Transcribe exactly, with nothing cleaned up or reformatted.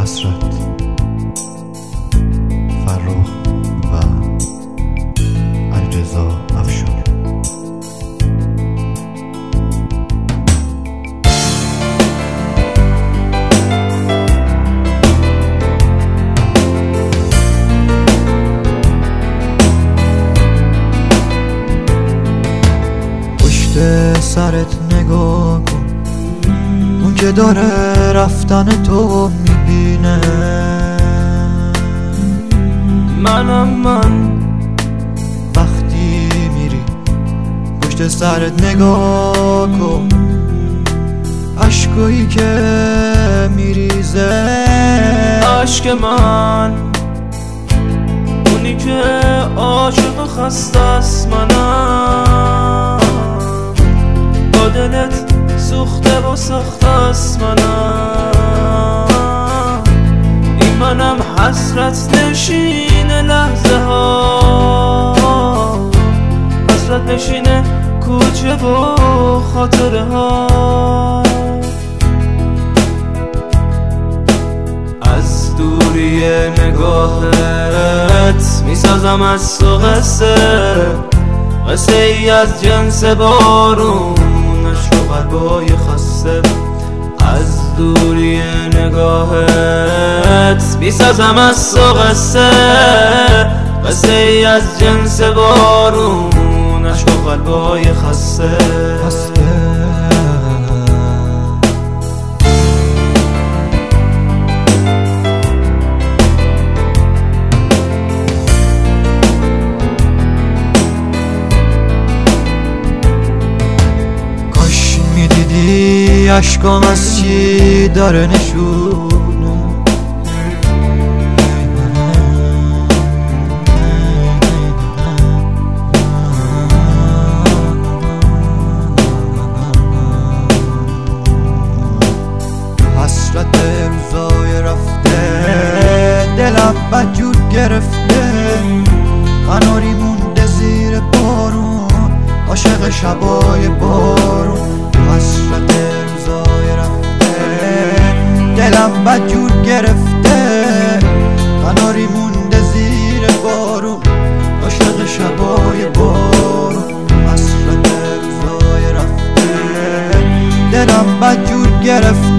حسرت، فرخ و علیرضا افشار. پشت سرت نگاه کن، اون که داره رفتن تو میبینه. منم من وقتی میری پشت سرت نگاه کن، عشقایی که میریزه عشق من، اونی که عاشق و خسته است. منم با دلت سوخته و سخت است. منم این منم حسرت نشین لحظه ها، حسرت نشین کوچه و خاطره ها. از دوری نگاهت میسازم از تو قصه، قصه ای از جنس بارون و قلبای خسته. از دوری نگاهت میسازم از تو قصه، قصه ای از جنس بارون و قلبای خسته. دیدی عشقام از چی داره نشونه، حسرت روزای رفته دلم بدجور گرفته. قناری مونده زیر بارون، عاشق شبای بارون. حسرت روزای رفته دلم بدجور گرفته، قناری مونده زیر بارون، عاشق شبای بارون. حسرت روزای رفته دلم بدجور گرفته.